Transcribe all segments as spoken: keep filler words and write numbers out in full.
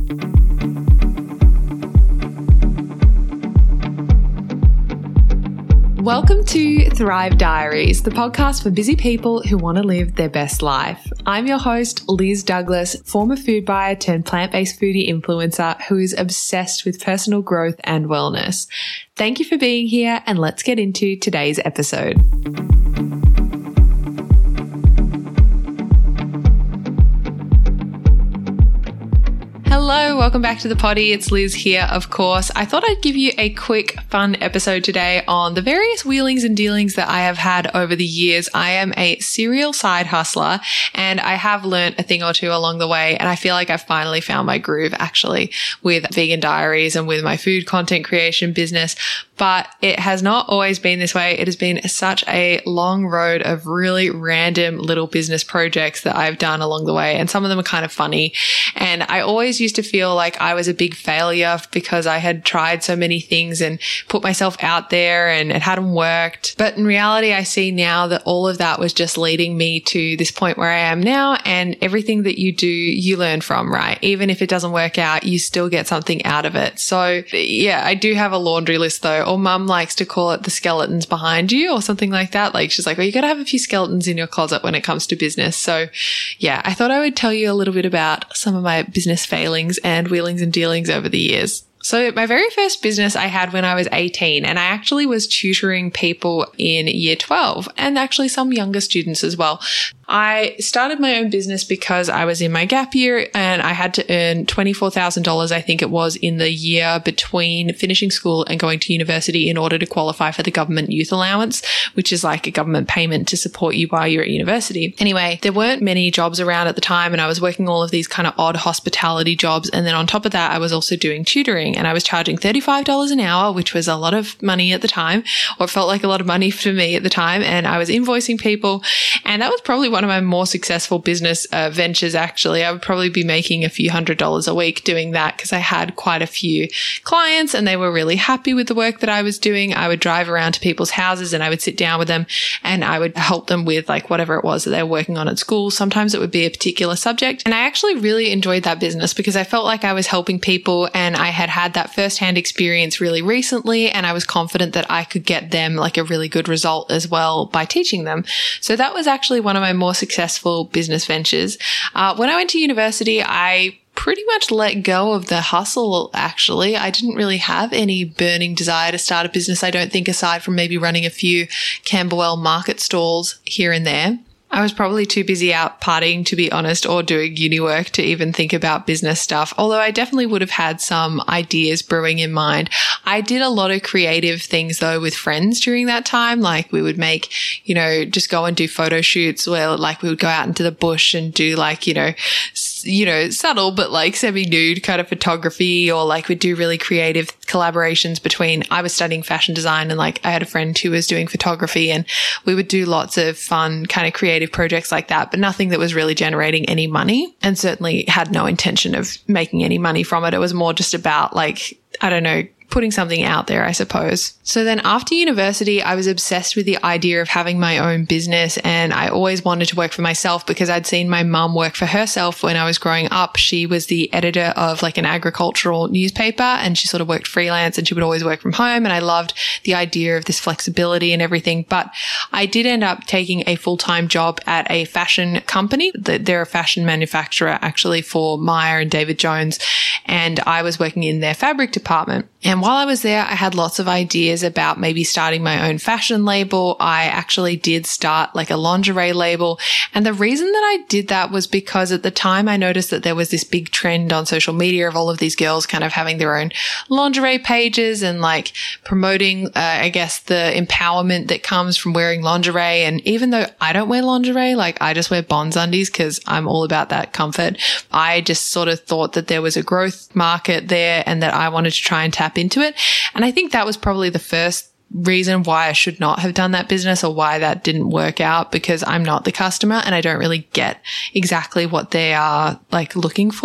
Welcome to Thrive Diaries, the podcast for busy people who want to live their best life. I'm your host, Liz Douglas, former food buyer turned plant-based foodie influencer who is obsessed with personal growth and wellness. Thank you for being here, and let's get into today's episode. Hello, welcome back to the potty. It's Liz here, of course. I thought I'd give you a quick, fun episode today on the various wheelings and dealings that I have had over the years. I am a serial side hustler, and I have learnt a thing or two along the way, and I feel like I've finally found my groove actually with Vegan Diaries and with my food content creation business. But it has not always been this way. It has been such a long road of really random little business projects that I've done along the way, and some of them are kind of funny. And I always used to feel like I was a big failure because I had tried so many things and put myself out there and it hadn't worked. But in reality, I see now that all of that was just leading me to this point where I am now, and everything that you do, you learn from, right? Even if it doesn't work out, you still get something out of it. So yeah, I do have a laundry list though, or mum likes to call it the skeletons behind you or something like that. Like she's like, well, you got to have a few skeletons in your closet when it comes to business. So yeah, I thought I would tell you a little bit about some of my business failings and wheelings and dealings over the years. So my very first business I had when I was eighteen, and I actually was tutoring people in year twelve and actually some younger students as well. I started my own business because I was in my gap year and I had to earn twenty-four thousand dollars, I think it was, in the year between finishing school and going to university in order to qualify for the government youth allowance, which is like a government payment to support you while you're at university. Anyway, there weren't many jobs around at the time, and I was working all of these kind of odd hospitality jobs. And then on top of that, I was also doing tutoring, and I was charging thirty-five dollars an hour, which was a lot of money at the time, or it felt like a lot of money for me at the time. And I was invoicing people, and that was probably one of my more successful business uh, ventures. Actually, I would probably be making a few hundred dollars a week doing that because I had quite a few clients and they were really happy with the work that I was doing. I would drive around to people's houses and I would sit down with them and I would help them with like whatever it was that they were working on at school. Sometimes it would be a particular subject, and I actually really enjoyed that business because I felt like I was helping people, and I had had that firsthand experience really recently, and I was confident that I could get them like a really good result as well by teaching them. So that was actually one of my more successful business ventures. Uh, when I went to university, I pretty much let go of the hustle, actually. I didn't really have any burning desire to start a business, I don't think, aside from maybe running a few Camberwell market stalls here and there. I was probably too busy out partying, to be honest, or doing uni work to even think about business stuff. Although I definitely would have had some ideas brewing in mind. I did a lot of creative things though with friends during that time. Like we would make, you know, just go and do photo shoots where like we would go out into the bush and do like, you know, you know, subtle, but like semi-nude kind of photography, or like we'd do really creative collaborations between, I was studying fashion design and like I had a friend who was doing photography, and we would do lots of fun kind of creative projects like that, but nothing that was really generating any money, and certainly had no intention of making any money from it. It was more just about like, I don't know, putting something out there, I suppose. So then after university, I was obsessed with the idea of having my own business, and I always wanted to work for myself because I'd seen my mum work for herself when I was growing up. She was the editor of like an agricultural newspaper, and she sort of worked freelance, and she would always work from home, and I loved the idea of this flexibility and everything. But I did end up taking a full-time job at a fashion company. They're a fashion manufacturer actually for Myer and David Jones, and I was working in their fabric department. And while I was there, I had lots of ideas about maybe starting my own fashion label. I actually did start like a lingerie label. And the reason that I did that was because at the time I noticed that there was this big trend on social media of all of these girls kind of having their own lingerie pages and like promoting, uh, I guess, the empowerment that comes from wearing lingerie. And even though I don't wear lingerie, like I just wear Bonds undies because I'm all about that comfort, I just sort of thought that there was a growth market there and that I wanted to try and tap into it. And I think that was probably the first reason why I should not have done that business, or why that didn't work out, because I'm not the customer and I don't really get exactly what they are like looking for.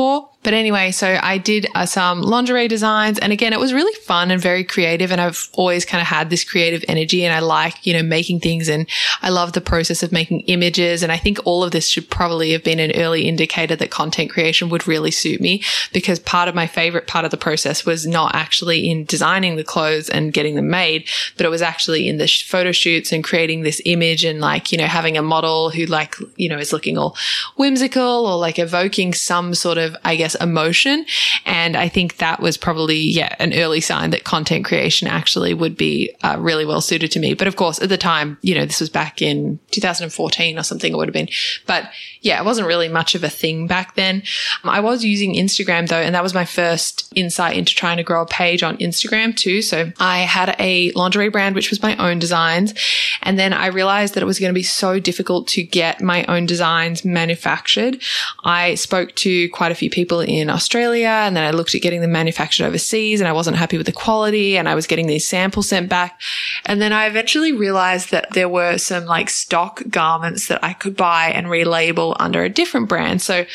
But anyway, so I did uh, some lingerie designs. And again, it was really fun and very creative. And I've always kind of had this creative energy and I like, you know, making things, and I love the process of making images. And I think all of this should probably have been an early indicator that content creation would really suit me, because part of my favorite part of the process was not actually in designing the clothes and getting them made, but it was actually in the sh- photo shoots and creating this image and like, you know, having a model who like, you know, is looking all whimsical or like evoking some sort of, I guess, emotion. And I think that was probably, yeah, an early sign that content creation actually would be uh, really well suited to me. But of course, at the time, you know, this was back in two thousand fourteen or something it would have been. But yeah, it wasn't really much of a thing back then. Um, I was using Instagram though, and that was my first insight into trying to grow a page on Instagram too. So I had a lingerie brand, which was my own designs. And then I realized that it was going to be so difficult to get my own designs manufactured. I spoke to quite a few people in Australia, and then I looked at getting them manufactured overseas, and I wasn't happy with the quality, and I was getting these samples sent back. And then I eventually realized that there were some like stock garments that I could buy and relabel under a different brand. So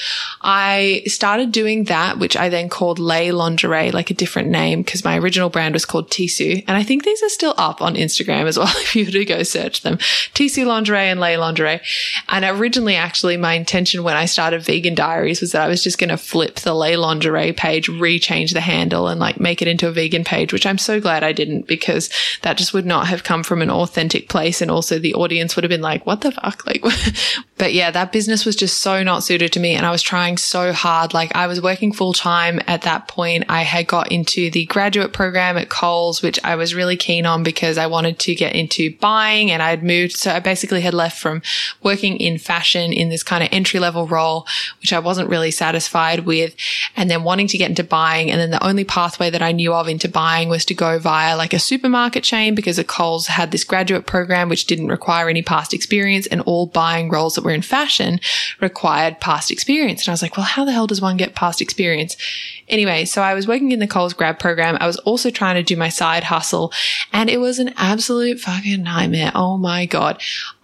I started doing that, which I then called Lay Lingerie, like a different name, because my original brand was called Tissue. And I think these are still up on Instagram as well if you were to go search them. Tissue Lingerie and Lay Lingerie. And originally, actually, my intention when I started Vegan Diaries was that I was just going to flip the Lay Lingerie page, rechange the handle and like make it into a vegan page, which I'm so glad I didn't, because that just would not have come from an authentic place. And also the audience would have been like, what the fuck? Like, but yeah, that business was just so not suited to me. And I was trying so hard. Like I was working full time at that point. I had got into the graduate program at Coles, which I was really keen on because I wanted to get into buying, and I had moved. So I basically had left from working in fashion in this kind of entry level role, which I wasn't really satisfied with, and then wanting to get into buying. And then the only pathway that I knew of into buying was to go via like a supermarket chain, because the Coles had this graduate program, which didn't require any past experience, and all buying roles that were in fashion required past experience. And I was like, well, how the hell does one get past experience? Anyway, so I was working in the Coles grad program. I was also trying to do my side hustle, and it was an absolute fucking nightmare. Oh my God.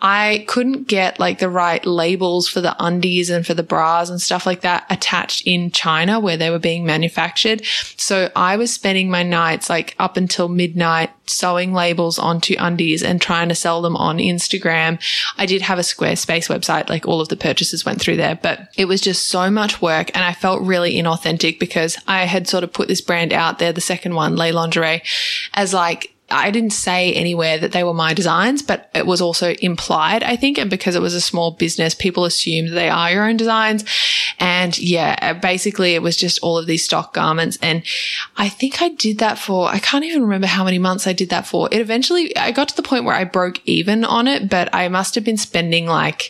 I couldn't get like the right labels for the undies and for the bras and stuff like that attached in China where they were being manufactured. So I was spending my nights like up until midnight sewing labels onto undies and trying to sell them on Instagram. I did have a Squarespace website, like all of the purchases went through there, but it was just so much work, and I felt really inauthentic because I had sort of put this brand out there, the second one, Lay Lingerie, as like, I didn't say anywhere that they were my designs, but it was also implied, I think. And because it was a small business, people assumed they are your own designs. And yeah, basically it was just all of these stock garments. And I think I did that for, I can't even remember how many months I did that for. It eventually, I got to the point where I broke even on it, but I must have been spending like,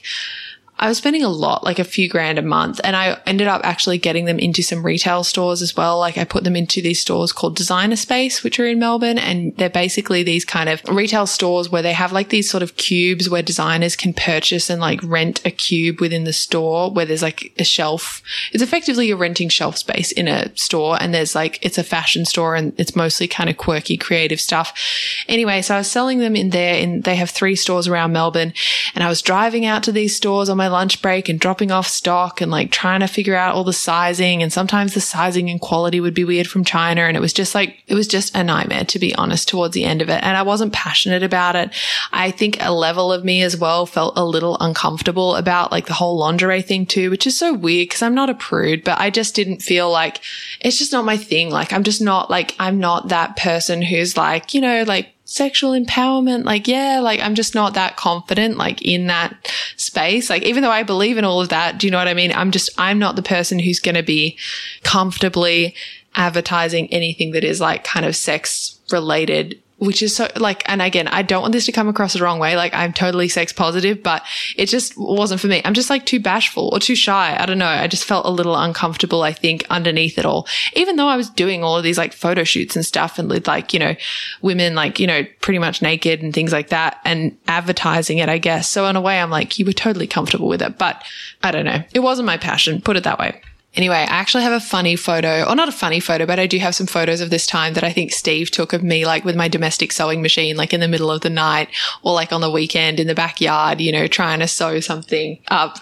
I was spending a lot, like a few grand a month, and I ended up actually getting them into some retail stores as well. Like I put them into these stores called Designer Space, which are in Melbourne, and they're basically these kind of retail stores where they have like these sort of cubes where designers can purchase and like rent a cube within the store where there's like a shelf. It's effectively you're renting shelf space in a store, and there's like, it's a fashion store and it's mostly kind of quirky, creative stuff. Anyway, so I was selling them in there, and they have three stores around Melbourne, and I was driving out to these stores on my lunch break and dropping off stock and like trying to figure out all the sizing. And sometimes the sizing and quality would be weird from China. And it was just like, it was just a nightmare, to be honest, towards the end of it. And I wasn't passionate about it. I think a level of me as well felt a little uncomfortable about like the whole lingerie thing too, which is so weird because I'm not a prude, but I just didn't feel like it's just not my thing. Like I'm just not like, I'm not that person who's like, you know, like, sexual empowerment. Like, yeah, like I'm just not that confident, like in that space. Like, even though I believe in all of that, do you know what I mean? I'm just, I'm not the person who's going to be comfortably advertising anything that is like kind of sex related, which is so like, and again, I don't want this to come across the wrong way. Like I'm totally sex positive, but it just wasn't for me. I'm just like too bashful or too shy. I don't know. I just felt a little uncomfortable, I think, underneath it all, even though I was doing all of these like photo shoots and stuff and with like, you know, women like, you know, pretty much naked and things like that and advertising it, I guess. So in a way, I'm like, you were totally comfortable with it, but I don't know. It wasn't my passion, put it that way. Anyway, I actually have a funny photo, or not a funny photo, but I do have some photos of this time that I think Steve took of me, like with my domestic sewing machine, like in the middle of the night or like on the weekend in the backyard, you know, trying to sew something up.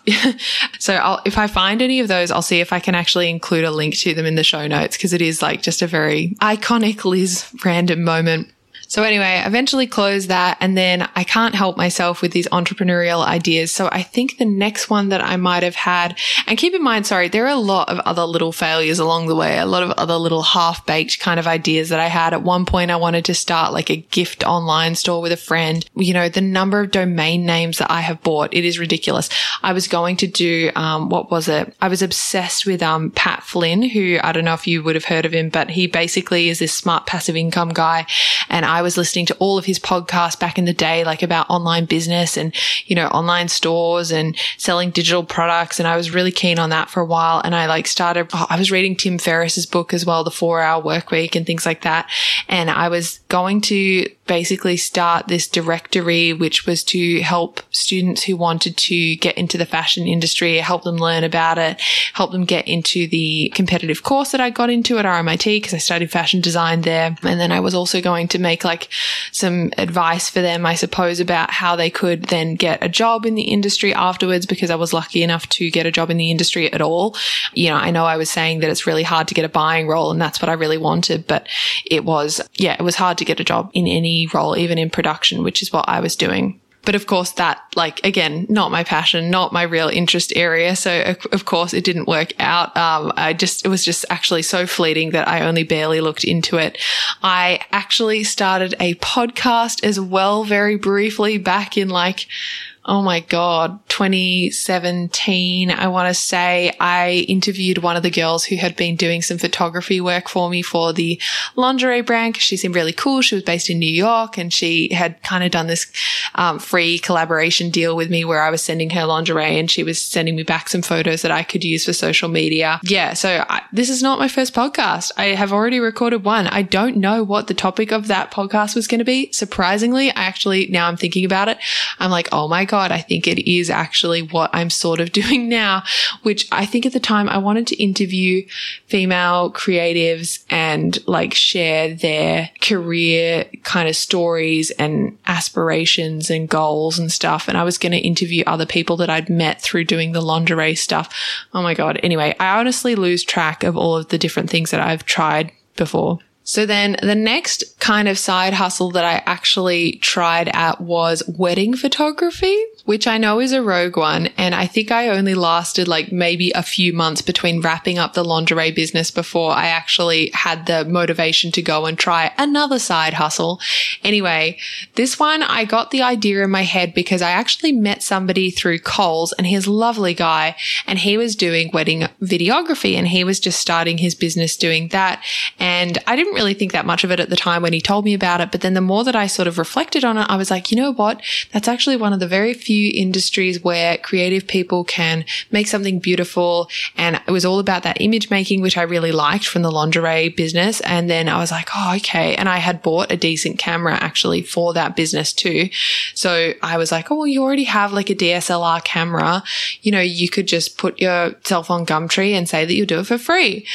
So I'll, if I find any of those, I'll see if I can actually include a link to them in the show notes, because it is like just a very iconic Liz random moment. So anyway, I eventually closed that, and then I can't help myself with these entrepreneurial ideas. So I think the next one that I might have had, and keep in mind, sorry, there are a lot of other little failures along the way, a lot of other little half-baked kind of ideas that I had. At one point, I wanted to start like a gift online store with a friend. You know, the number of domain names that I have bought, it is ridiculous. I was going to do, um, what was it? I was obsessed with, um, Pat Flynn, who I don't know if you would have heard of him, but he basically is this smart passive income guy. And I was listening to all of his podcasts back in the day, like about online business and, you know, online stores and selling digital products. And I was really keen on that for a while. And I like started, oh, I was reading Tim Ferriss's book as well, The four hour Work Week and things like that. And I was going to basically start this directory, which was to help students who wanted to get into the fashion industry, help them learn about it, help them get into the competitive course that I got into at R M I T, because I studied fashion design there. And then I was also going to make like some advice for them, I suppose, about how they could then get a job in the industry afterwards, because I was lucky enough to get a job in the industry at all. You know, I know I was saying that it's really hard to get a buying role, and that's what I really wanted, but it was, yeah, it was hard to get a job in any role, even in production, which is what I was doing. But of course that, like, again, not my passion, not my real interest area. So of course it didn't work out. Um, I just, it was just actually so fleeting that I only barely looked into it. I actually started a podcast as well, very briefly back in like, oh my God, twenty seventeen, I want to say. I interviewed one of the girls who had been doing some photography work for me for the lingerie brand, because she seemed really cool. She was based in New York, and she had kind of done this um, free collaboration deal with me where I was sending her lingerie and she was sending me back some photos that I could use for social media. Yeah, so I, this is not my first podcast. I have already recorded one. I don't know what the topic of that podcast was going to be. Surprisingly, I actually, now I'm thinking about it, I'm like, oh my God, I think it is actually what I'm sort of doing now, which I think at the time I wanted to interview female creatives and like share their career kind of stories and aspirations and goals and stuff. And I was going to interview other people that I'd met through doing the lingerie stuff. Oh my God. Anyway, I honestly lose track of all of the different things that I've tried before. So then the next kind of side hustle that I actually tried at was wedding photography, which I know is a rogue one. And I think I only lasted like maybe a few months between wrapping up the lingerie business before I actually had the motivation to go and try another side hustle. Anyway, this one, I got the idea in my head because I actually met somebody through Kohl's, and he's a lovely guy, and he was doing wedding videography, and he was just starting his business doing that. And I didn't really think that much of it at the time when he told me about it. But then the more that I sort of reflected on it, I was like, you know what? That's actually one of the very few industries where creative people can make something beautiful. And it was all about that image making, which I really liked from the lingerie business. And then I was like, oh, okay. And I had bought a decent camera actually for that business too. So I was like, oh, well, you already have like a D S L R camera. You know, you could just put yourself on Gumtree and say that you'll do it for free.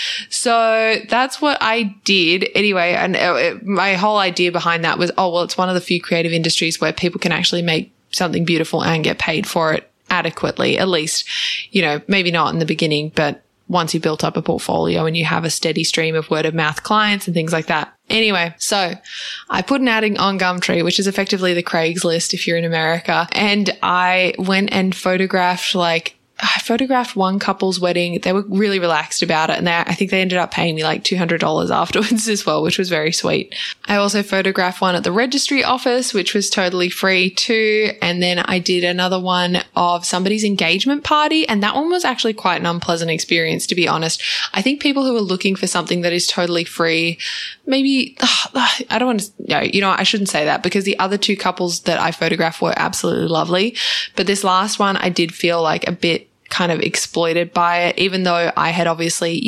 So that's what I did. Anyway, and it, my whole idea behind that was, oh, well, it's one of the few creative industries where people can actually make something beautiful and get paid for it adequately, at least, you know, maybe not in the beginning, but once you built up a portfolio and you have a steady stream of word of mouth clients and things like that. Anyway, so I put an ad on Gumtree, which is effectively the Craigslist if you're in America, and I went and photographed like I photographed one couple's wedding. They were really relaxed about it, and they, I think they ended up paying me like two hundred dollars afterwards as well, which was very sweet. I also photographed one at the registry office, which was totally free too. And then I did another one of somebody's engagement party, and that one was actually quite an unpleasant experience, to be honest. I think people who are looking for something that is totally free, maybe, ugh, I don't want to, no, you know, I shouldn't say that, because the other two couples that I photographed were absolutely lovely. But this last one, I did feel like a bit kind of exploited by it, even though I had obviously, you know,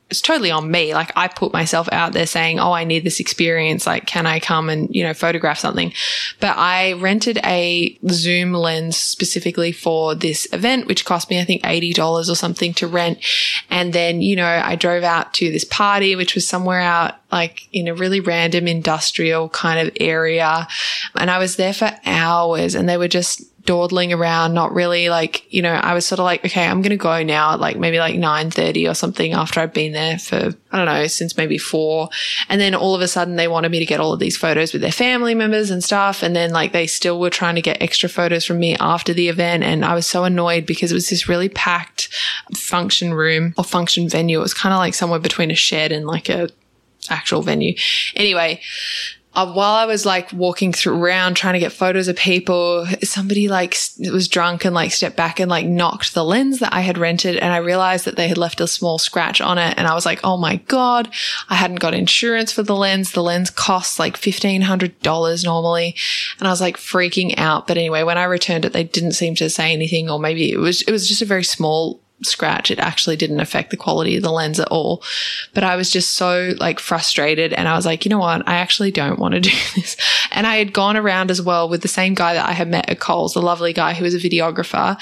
it's totally on me. Like I put myself out there saying, oh, I need this experience. Like, can I come and, you know, photograph something? But I rented a zoom lens specifically for this event, which cost me, I think, eighty dollars or something to rent. And then, you know, I drove out to this party, which was somewhere out like in a really random industrial kind of area. And I was there for hours and they were just dawdling around, not really like, you know, I was sort of like, okay, I'm going to go now at like maybe like nine thirty or something after I've been there for, I don't know, since maybe four. And then all of a sudden they wanted me to get all of these photos with their family members and stuff. And then like they still were trying to get extra photos from me after the event. And I was so annoyed because it was this really packed function room or function venue. It was kind of like somewhere between a shed and like a actual venue. Anyway, Uh, while I was like walking through around trying to get photos of people, somebody like was drunk and like stepped back and like knocked the lens that I had rented. And I realized that they had left a small scratch on it. And I was like, oh my God, I hadn't got insurance for the lens. The lens costs like fifteen hundred dollars normally. And I was like freaking out. But anyway, when I returned it, they didn't seem to say anything, or maybe it was, it was just a very small scratch. It actually didn't affect the quality of the lens at all. But I was just so like frustrated, and I was like, you know what? I actually don't want to do this. And I had gone around as well with the same guy that I had met at Coles, the lovely guy who was a videographer.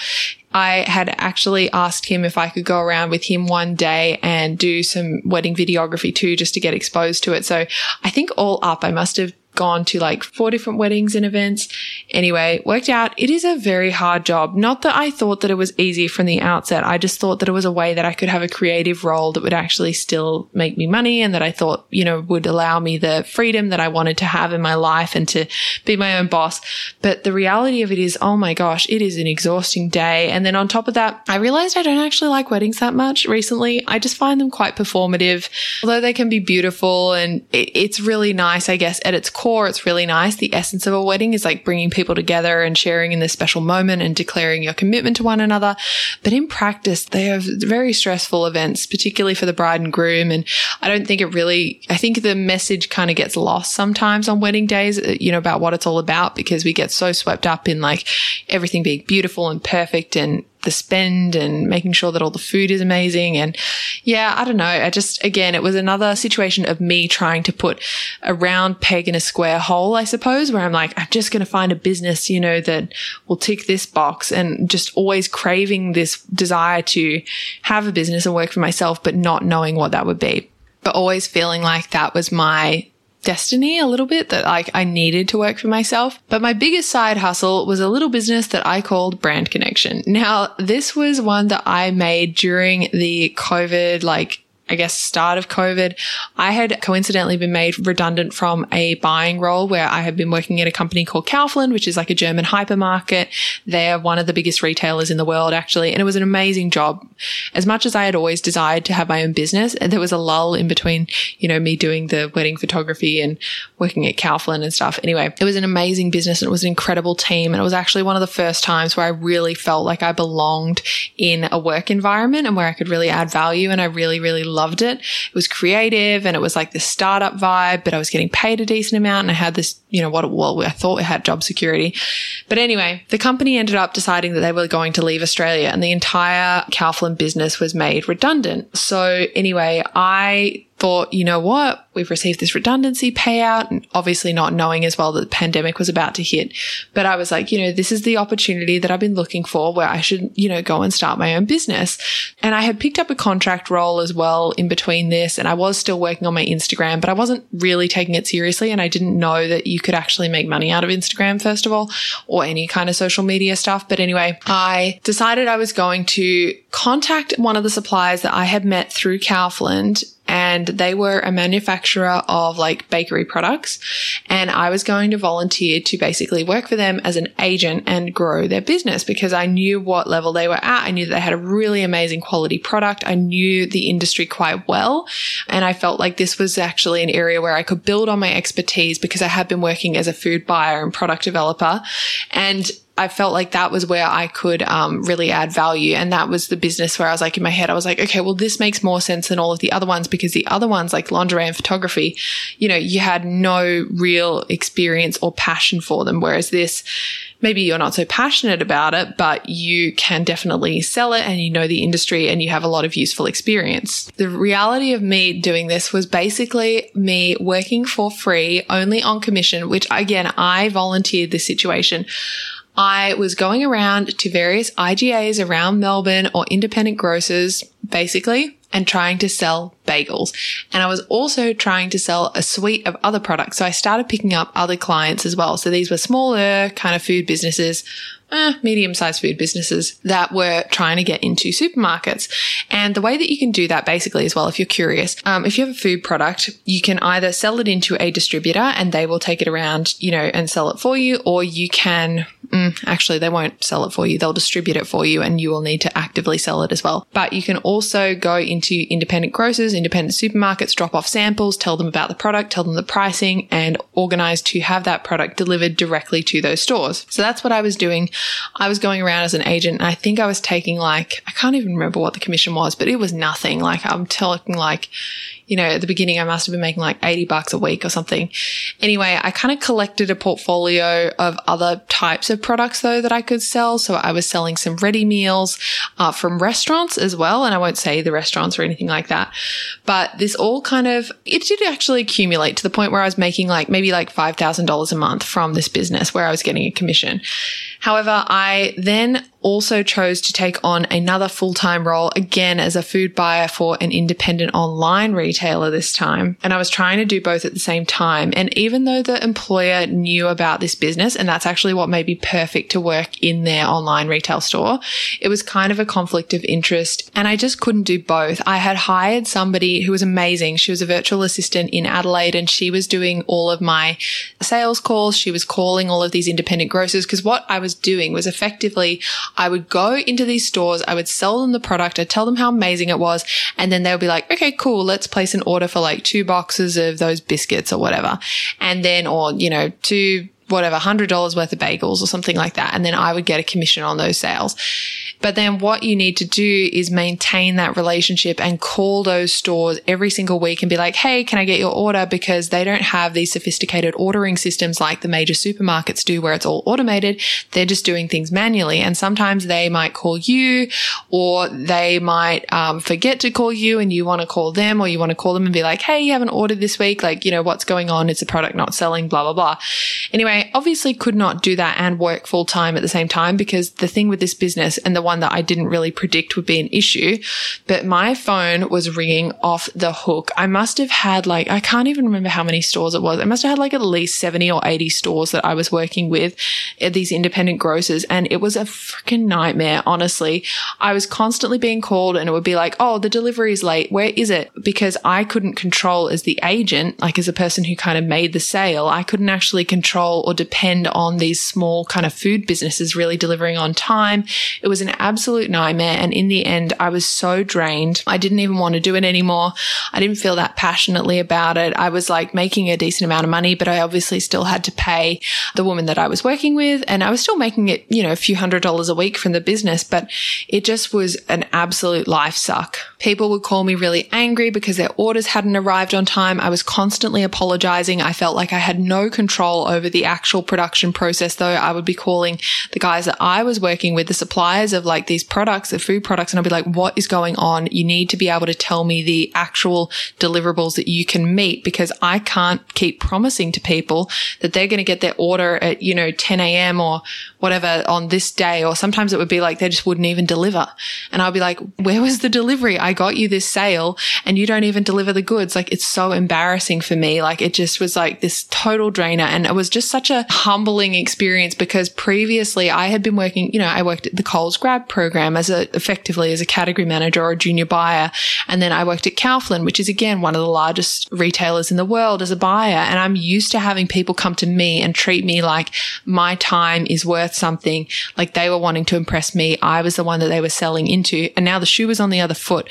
I had actually asked him if I could go around with him one day and do some wedding videography too, just to get exposed to it. So I think all up, I must have gone to like four different weddings and events. Anyway, worked out. It is a very hard job. Not that I thought that it was easy from the outset. I just thought that it was a way that I could have a creative role that would actually still make me money, and that I thought, you know, would allow me the freedom that I wanted to have in my life and to be my own boss. But the reality of it is, oh my gosh, it is an exhausting day. And then on top of that, I realized I don't actually like weddings that much recently. I just find them quite performative, although they can be beautiful and it, it's really nice, I guess, at its core. It's really nice. The essence of a wedding is like bringing people together and sharing in this special moment and declaring your commitment to one another. But in practice, they are very stressful events, particularly for the bride and groom. And I don't think it really, I think the message kind of gets lost sometimes on wedding days, you know, about what it's all about, because we get so swept up in like everything being beautiful and perfect and the spend and making sure that all the food is amazing. And yeah, I don't know. I just, again, it was another situation of me trying to put a round peg in a square hole, I suppose, where I'm like, I'm just going to find a business, you know, that will tick this box, and just always craving this desire to have a business and work for myself, but not knowing what that would be. But always feeling like that was my destiny a little bit, that like I needed to work for myself. But my biggest side hustle was a little business that I called Brand Connection. Now, this was one that I made during the COVID, like I guess, start of COVID. I had coincidentally been made redundant from a buying role where I had been working at a company called Kaufland, which is like a German hypermarket. They're one of the biggest retailers in the world, actually. And it was an amazing job. As much as I had always desired to have my own business, and there was a lull in between, you know, me doing the wedding photography and working at Kaufland and stuff. Anyway, it was an amazing business and it was an incredible team. And it was actually one of the first times where I really felt like I belonged in a work environment and where I could really add value. And I really, really loved it. It was creative and it was like this startup vibe, but I was getting paid a decent amount and I had this, you know, what, well, I thought we had job security. But anyway, the company ended up deciding that they were going to leave Australia and the entire Kaufland business was made redundant. So anyway, I thought, you know what, we've received this redundancy payout, and obviously not knowing as well that the pandemic was about to hit. But I was like, you know, this is the opportunity that I've been looking for where I should, you know, go and start my own business. And I had picked up a contract role as well in between this, and I was still working on my Instagram, but I wasn't really taking it seriously. And I didn't know that you could actually make money out of Instagram, first of all, or any kind of social media stuff. But anyway, I decided I was going to contact one of the suppliers that I had met through Kaufland, and they were a manufacturer of like bakery products. And I was going to volunteer to basically work for them as an agent and grow their business because I knew what level they were at. I knew that they had a really amazing quality product. I knew the industry quite well. And I felt like this was actually an area where I could build on my expertise because I had been working as a food buyer and product developer. And I felt like that was where I could um, really add value. And that was the business where I was like, in my head, I was like, okay, well, this makes more sense than all of the other ones, because the other ones like lingerie and photography, you know, you had no real experience or passion for them. Whereas this, maybe you're not so passionate about it, but you can definitely sell it and you know the industry and you have a lot of useful experience. The reality of me doing this was basically me working for free, only on commission, which again, I volunteered this situation. I was going around to various I G As around Melbourne or independent grocers, basically, and trying to sell bagels. And I was also trying to sell a suite of other products. So I started picking up other clients as well. So these were smaller kind of food businesses, eh, medium-sized food businesses that were trying to get into supermarkets. And the way that you can do that basically as well, if you're curious, um, if you have a food product, you can either sell it into a distributor and they will take it around, you know, and sell it for you, or you can, mm, actually, they won't sell it for you. They'll distribute it for you and you will need to actively sell it as well. But you can also go into independent grocers, independent supermarkets, drop off samples, tell them about the product, tell them the pricing, and organize to have that product delivered directly to those stores. So that's what I was doing. I was going around as an agent, and I think I was taking like, I can't even remember what the commission was, but it was nothing. Like I'm talking like, you know, at the beginning, I must have been making like eighty bucks a week or something. Anyway, I kind of collected a portfolio of other types of products though that I could sell. So I was selling some ready meals uh, from restaurants as well. And I won't say the restaurants or anything like that, but this all kind of, it did actually accumulate to the point where I was making like maybe like five thousand dollars a month from this business where I was getting a commission. However, I then also chose to take on another full-time role, again as a food buyer for an independent online retailer this time. And I was trying to do both at the same time. And even though the employer knew about this business, and that's actually what made me perfect to work in their online retail store, it was kind of a conflict of interest. And I just couldn't do both. I had hired somebody who was amazing. She was a virtual assistant in Adelaide, and she was doing all of my sales calls. She was calling all of these independent grocers, because what I was doing was effectively I would go into these stores, I would sell them the product, I'd tell them how amazing it was, and then they would be like, okay, cool, let's place an order for like two boxes of those biscuits or whatever. And then, or, you know, two, whatever, one hundred dollars worth of bagels or something like that. And then I would get a commission on those sales. But then what you need to do is maintain that relationship and call those stores every single week and be like, hey, can I get your order? Because they don't have these sophisticated ordering systems like the major supermarkets do where it's all automated. They're just doing things manually. And sometimes they might call you, or they might um, forget to call you and you want to call them, or you want to call them and be like, hey, you haven't ordered this week. Like, you know, what's going on? Is the product not selling? Blah, blah, blah. Anyway, obviously could not do that and work full time at the same time, because the thing with this business, and the one that I didn't really predict would be an issue, but my phone was ringing off the hook. I must have had like, I can't even remember how many stores it was. I must have had like at least seventy or eighty stores that I was working with at these independent grocers. And it was a freaking nightmare. Honestly, I was constantly being called and it would be like, oh, the delivery is late. Where is it? Because I couldn't control as the agent, like as a person who kind of made the sale, I couldn't actually control or depend on these small kind of food businesses really delivering on time. It was an absolute nightmare. And in the end, I was so drained. I didn't even want to do it anymore. I didn't feel that passionately about it. I was like making a decent amount of money, but I obviously still had to pay the woman that I was working with. And I was still making it, you know, a few hundred dollars a week from the business, but it just was an absolute life suck. People would call me really angry because their orders hadn't arrived on time. I was constantly apologizing. I felt like I had no control over the actual production process, though. I would be calling the guys that I was working with, the suppliers of like these products, the food products, and I'd be like, what is going on? You need to be able to tell me the actual deliverables that you can meet, because I can't keep promising to people that they're going to get their order at, you know, ten a.m. or whatever on this day. Or sometimes it would be like they just wouldn't even deliver. And I'd be like, where was the delivery? I got you this sale and you don't even deliver the goods. Like, it's so embarrassing for me. Like, it just was like this total drainer. And it was just such a humbling experience, because previously I had been working, you know, I worked at the Coles Grab program as a, effectively as a category manager or a junior buyer. And then I worked at Kaufland, which is again, one of the largest retailers in the world, as a buyer. And I'm used to having people come to me and treat me like my time is worth something, like they were wanting to impress me. I was the one that they were selling into. And now the shoe was on the other foot.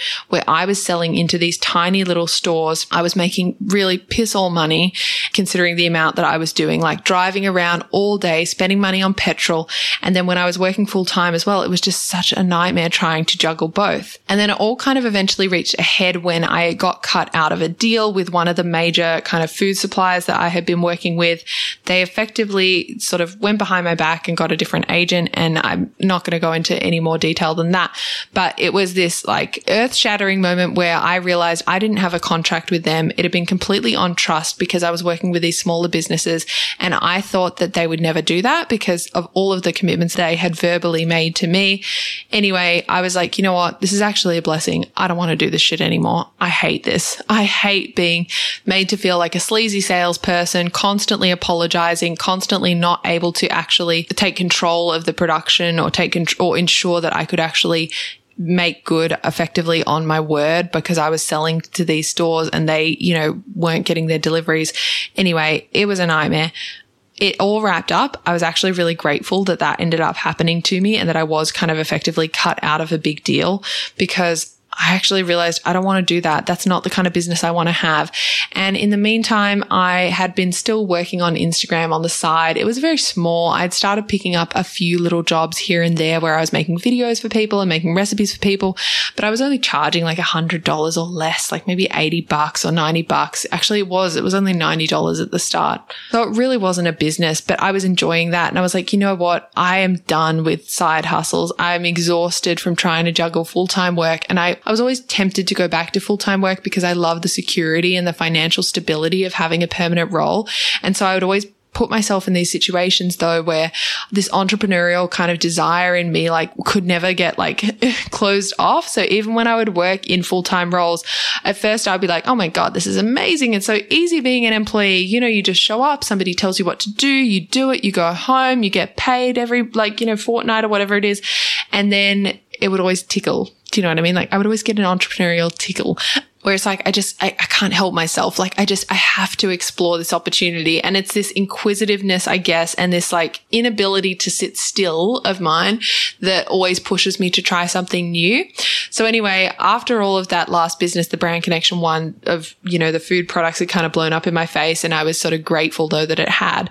where I was selling into these tiny little stores. I was making really piss all money considering the amount that I was doing, like driving around all day, spending money on petrol. And then when I was working full time as well, it was just such a nightmare trying to juggle both. And then it all kind of eventually reached a head when I got cut out of a deal with one of the major kind of food suppliers that I had been working with. They effectively sort of went behind my back and got a different agent. And I'm not going to go into any more detail than that. But it was this like earth shattering moment where I realized I didn't have a contract with them. It had been completely on trust because I was working with these smaller businesses. And I thought that they would never do that because of all of the commitments they had verbally made to me. Anyway, I was like, you know what? This is actually a blessing. I don't want to do this shit anymore. I hate this. I hate being made to feel like a sleazy salesperson, constantly apologizing, constantly not able to actually take control of the production or take control or ensure that I could actually make good effectively on my word because I was selling to these stores and they, you know, weren't getting their deliveries. Anyway, it was a nightmare. It all wrapped up. I was actually really grateful that that ended up happening to me and that I was kind of effectively cut out of a big deal because I actually realized I don't want to do that. That's not the kind of business I want to have. And in the meantime, I had been still working on Instagram on the side. It was very small. I'd started picking up a few little jobs here and there where I was making videos for people and making recipes for people, but I was only charging like a hundred dollars or less, like maybe eighty bucks or ninety bucks. Actually, it was, it was only ninety dollars at the start. So it really wasn't a business, but I was enjoying that. And I was like, you know what? I am done with side hustles. I'm exhausted from trying to juggle full-time work. And I, I was always tempted to go back to full-time work because I love the security and the financial stability of having a permanent role. And so I would always put myself in these situations though where this entrepreneurial kind of desire in me like could never get like closed off. So even when I would work in full-time roles, at first I'd be like, oh my God, this is amazing. It's so easy being an employee. You know, you just show up, somebody tells you what to do, you do it, you go home, you get paid every like, you know, fortnight or whatever it is. And then it would always tickle. Do you know what I mean? Like I would always get an entrepreneurial tickle where it's like, I just, I, I can't help myself. Like I just, I have to explore this opportunity. And it's this inquisitiveness, I guess, and this like inability to sit still of mine that always pushes me to try something new. So anyway, after all of that last business, the Brand Connection one of, you know, the food products had kind of blown up in my face. And I was sort of grateful though that it had.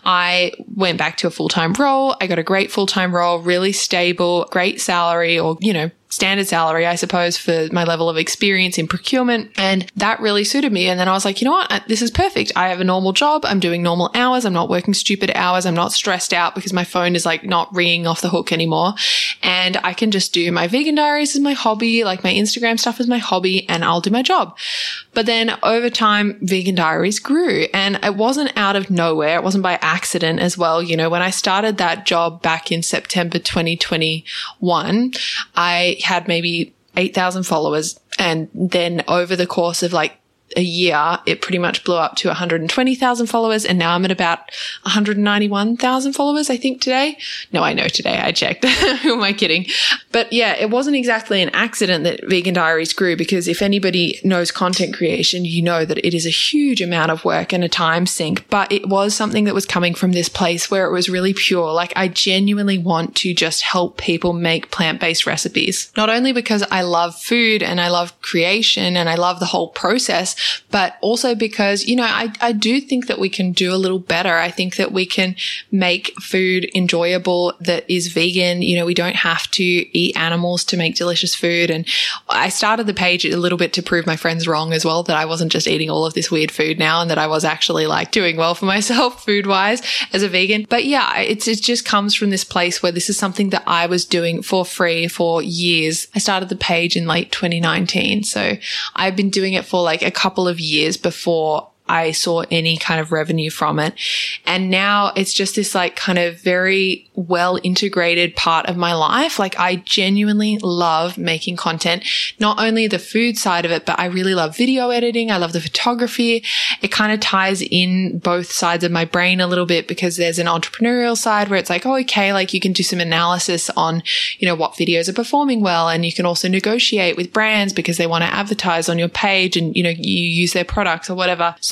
I went back to a full-time role. I got a great full-time role, really stable, great salary or, you know, standard salary, I suppose, for my level of experience in procurement. And that really suited me. And then I was like, you know what? This is perfect. I have a normal job. I'm doing normal hours. I'm not working stupid hours. I'm not stressed out because my phone is like not ringing off the hook anymore. And I can just do my vegan diaries as my hobby, like my Instagram stuff as my hobby, and I'll do my job. But then over time, Vegan Diaries grew, and it wasn't out of nowhere. It wasn't by accident as well. You know, when I started that job back in September twenty twenty-one, I had maybe eight thousand followers. And then over the course of like a year, it pretty much blew up to one hundred twenty thousand followers. And now I'm at about one hundred ninety-one thousand followers, I think today. No, I know today. I checked. Who am I kidding? But yeah, it wasn't exactly an accident that Vegan Diaries grew, because if anybody knows content creation, you know that it is a huge amount of work and a time sink, but it was something that was coming from this place where it was really pure. Like I genuinely want to just help people make plant-based recipes, not only because I love food and I love creation and I love the whole process, but also because, you know, I, I do think that we can do a little better. I think that we can make food enjoyable that is vegan. You know, we don't have to eat animals to make delicious food. And I started the page a little bit to prove my friends wrong as well, that I wasn't just eating all of this weird food now, and that I was actually like doing well for myself food wise as a vegan. But yeah, it's, it just comes from this place where this is something that I was doing for free for years. I started the page in late twenty nineteen. So I've been doing it for like a couple of years before I saw any kind of revenue from it. And now it's just this like kind of very well integrated part of my life. Like I genuinely love making content, not only the food side of it, but I really love video editing. I love the photography. It kind of ties in both sides of my brain a little bit, because there's an entrepreneurial side where it's like, oh, okay, like you can do some analysis on, you know, what videos are performing well. And you can also negotiate with brands because they want to advertise on your page and, you know, you use their products or whatever. So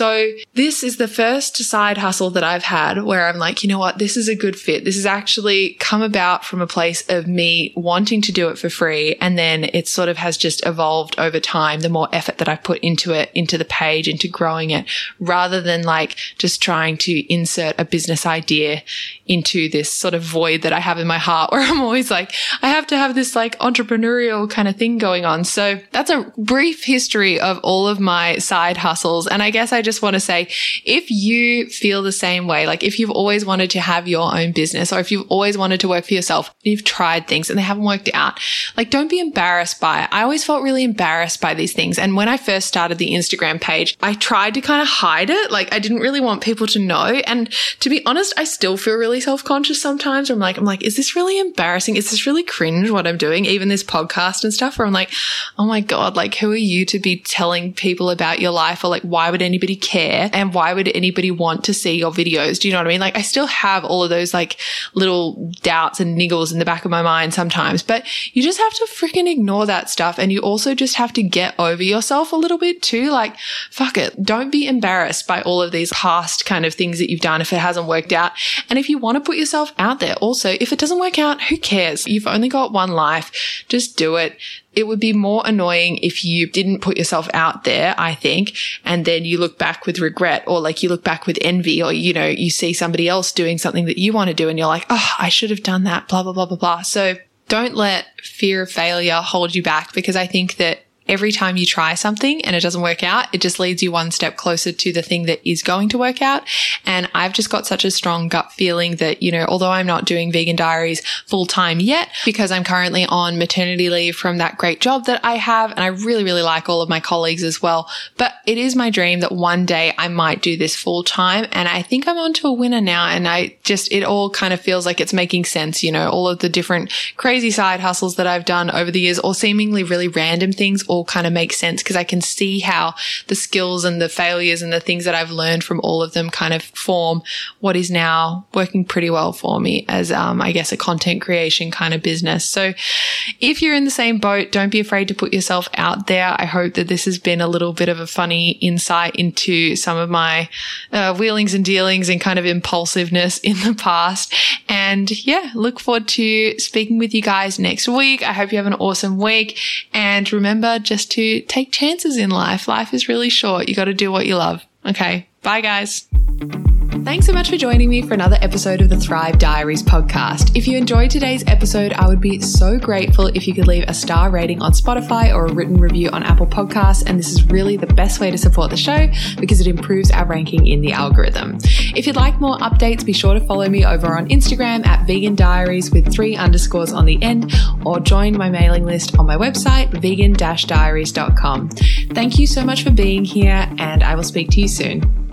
So this is the first side hustle that I've had where I'm like, you know what, this is a good fit. This has actually come about from a place of me wanting to do it for free. And then it sort of has just evolved over time, the more effort that I've put into it, into the page, into growing it, rather than like just trying to insert a business idea into this sort of void that I have in my heart where I'm always like, I have to have this like entrepreneurial kind of thing going on. So that's a brief history of all of my side hustles. And I guess I just want to say, if you feel the same way, like if you've always wanted to have your own business, or if you've always wanted to work for yourself, you've tried things and they haven't worked out, like don't be embarrassed by it. I always felt really embarrassed by these things. And when I first started the Instagram page, I tried to kind of hide it. Like I didn't really want people to know. And to be honest, I still feel really self-conscious sometimes. I'm like, I'm like, is this really embarrassing? Is this really cringe what I'm doing? Even this podcast and stuff where I'm like, oh my God, like who are you to be telling people about your life? Or like, why would anybody care? And why would anybody want to see your videos? Do you know what I mean? Like I still have all of those like little doubts and niggles in the back of my mind sometimes, but you just have to freaking ignore that stuff. And you also just have to get over yourself a little bit too. Like, fuck it. Don't be embarrassed by all of these past kind of things that you've done if it hasn't worked out. And if you want to put yourself out there also, if it doesn't work out, who cares? You've only got one life. Just do it. It would be more annoying if you didn't put yourself out there, I think, and then you look back with regret, or like you look back with envy, or, you know, you see somebody else doing something that you want to do and you're like, oh, I should have done that, blah, blah, blah, blah, blah. So don't let fear of failure hold you back, because I think that every time you try something and it doesn't work out, it just leads you one step closer to the thing that is going to work out. And I've just got such a strong gut feeling that, you know, although I'm not doing Vegan Diaries full time yet, because I'm currently on maternity leave from that great job that I have, and I really, really like all of my colleagues as well. But it is my dream that one day I might do this full time. And I think I'm onto a winner now. And I just, it all kind of feels like it's making sense, you know, all of the different crazy side hustles that I've done over the years, or seemingly really random things, all kind of make sense, because I can see how the skills and the failures and the things that I've learned from all of them kind of form what is now working pretty well for me as, um, I guess, a content creation kind of business. So if you're in the same boat, don't be afraid to put yourself out there. I hope that this has been a little bit of a funny insight into some of my uh, wheelings and dealings and kind of impulsiveness in the past. And yeah, look forward to speaking with you guys next week. I hope you have an awesome week. And remember just to take chances in life. Life is really short. You got to do what you love. Okay. Bye, guys. Thanks so much for joining me for another episode of the Thrive Diaries podcast. If you enjoyed today's episode, I would be so grateful if you could leave a star rating on Spotify or a written review on Apple Podcasts. And this is really the best way to support the show because it improves our ranking in the algorithm. If you'd like more updates, be sure to follow me over on Instagram at Vegan Diaries with three underscores on the end, or join my mailing list on my website, vegan dash diaries dot com. Thank you so much for being here, and I will speak to you soon.